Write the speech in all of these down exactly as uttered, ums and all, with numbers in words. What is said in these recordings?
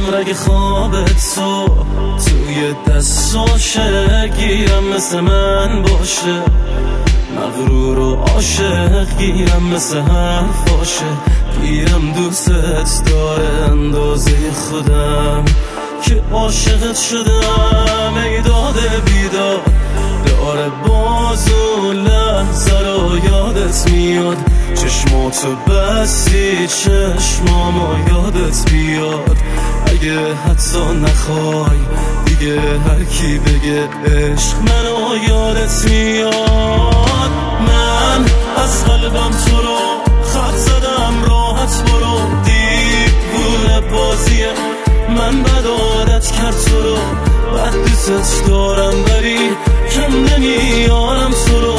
میشم رگ خوابت تو توی دستاشه گیرم مثل من باشه، مغرور و عاشق گیرم مثل حرفاشه، گیرم دوستت داره اندازه خودم که عاشقت شدم. ای داده بیداد داره باز اون لحظه رو یادت میاد، چشماتو بستی چشمامو یادت بیاد. اگه حتی نخوای دیگه هر کی بگه عشق منو یادت میاد. من از قلبم تو رو خط زدم راحت برو، دیوونه بازیه من بد عادت کرد تو رو، بد دوست دارم ولی کم نمیارم تو رو.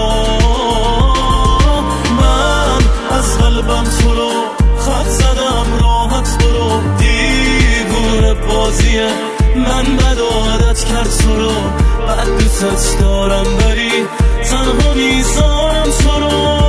من از قلبم تو رو خط زدم راحت برو، دیوونه بازیه من بد عادت کرد تو رو، بد دوست دارم ولی تنها میذارم تو رو.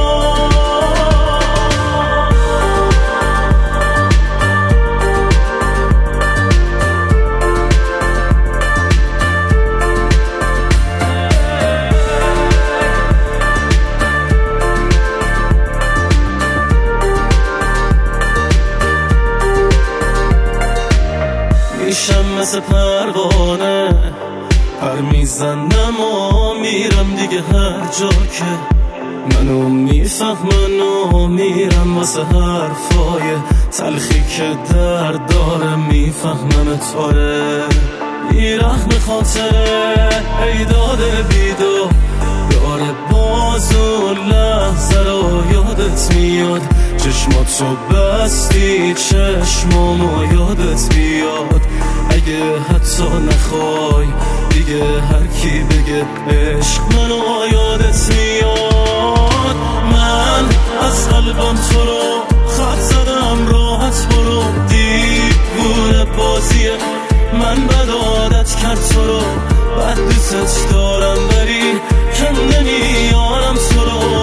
میشم مثل پروانه پر میزنم و میرم دیگه هر جا که منو میفهمن و میرم واسه حرفای تلخی که درد داره میفهمن تاره. بیرحم خاطره ای داده بیداد داره باز اون لحظه رو یادت میاد، چشماتو بستی چشمامو یادت بیاد. اگه حتی نخوای دیگه هر کی بگه عشق منو یادت میاد. من از قلبم تو رو خط زدم راحت برو، دیوونه بازیه من بد عادت کرد تو رو، بد دوست دارم ولی کم نمیارم تو رو.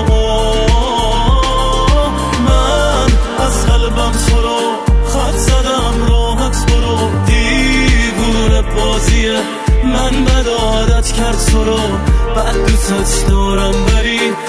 من از قلبم تو رو خط زدم راحت برو، دیوونه بازیه من بد عادت کرد تو رو، بد دوست دارم ولی